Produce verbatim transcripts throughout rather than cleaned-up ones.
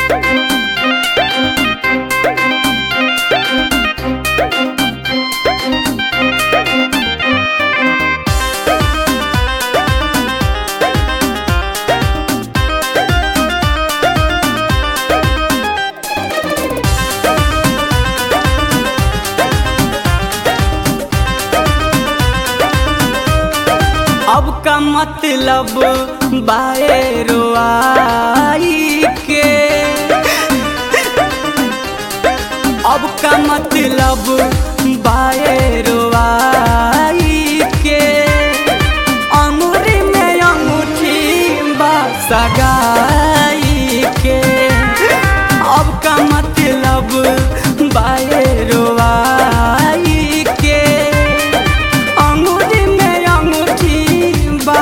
अब का मतलब बाए रोआई के, अब का मतलब बाए रोआई के, अंगूरी में अंगूठी बा सगाई के। अब का मतलब बाए रोआई के, अंगूरी में अंगूठी बा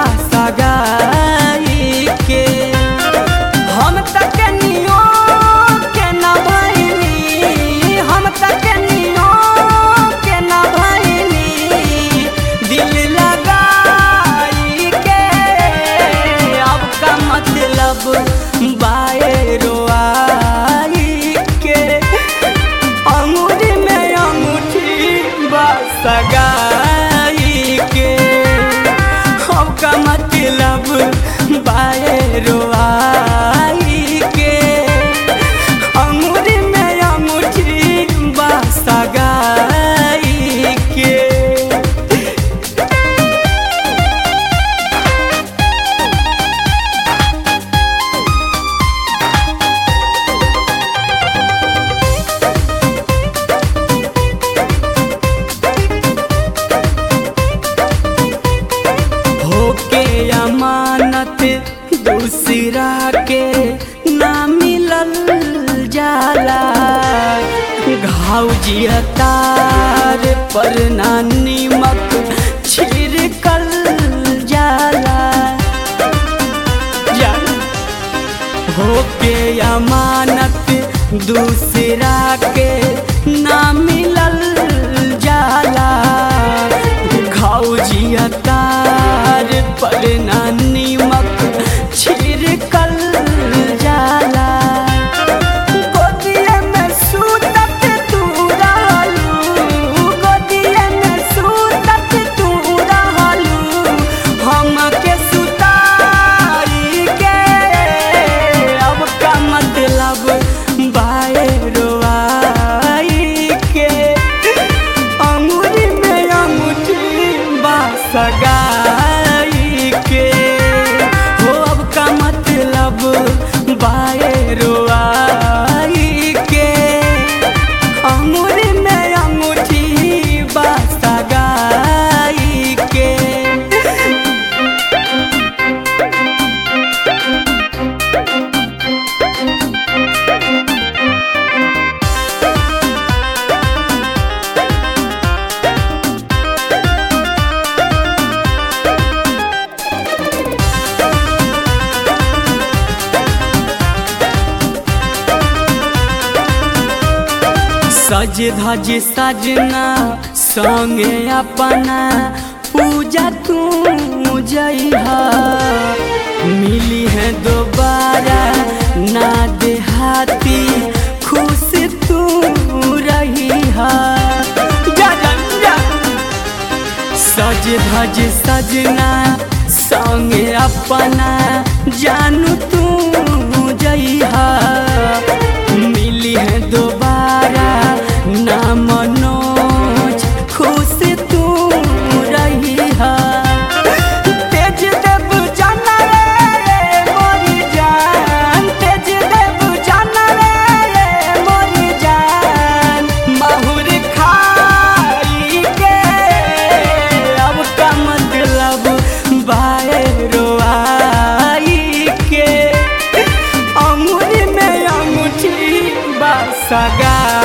सगाई के। हम तक नियो के न भइनी, हम तक नियो के न भइनी, दिल लगाई के। अब का मतलब बाए रोआई के, अंगूरी में अंगूठी बा सगाई के। अब का मतलब बाए रोआई के, अंगूरी में अंगूठी बा सगाई के। होके अमानत दूसरा के ना मिलल जाला, घाव जियतार पर ना नीमक छिड़कल जाला। होके अमानत दूसरा के ना मिलल जाला, घाव जियतार पर ना नीमक छिड़कल जाला। गोदिये में सूतत तू रहलू, गोदिये में सूतत तू रहलू, हमके सुताई के। अब का मतलब बाए रोआई के, अंगूरी में अंगूठी बा सगाई के। हो अब का मतलब बाए रोआई के, अंगूरी में अंगूठी बा सगाई के। सज धज सजना संगे अपना पूजा तू जइहा, मिली है दोबारा ना देहाती, खुश तू रहिहा। सज धज सजना संगे अपना जानू तू जइहा, मिली है दोबारा ना मनोज, खुश तू रहिहा। तेज देव जाना रे मोरी जान, तेज देव जाना रे मोरी जान, माहुर खाई के। अब का मतलब बाए रोआई के, अंगूरी में अंगूठी बा सगाई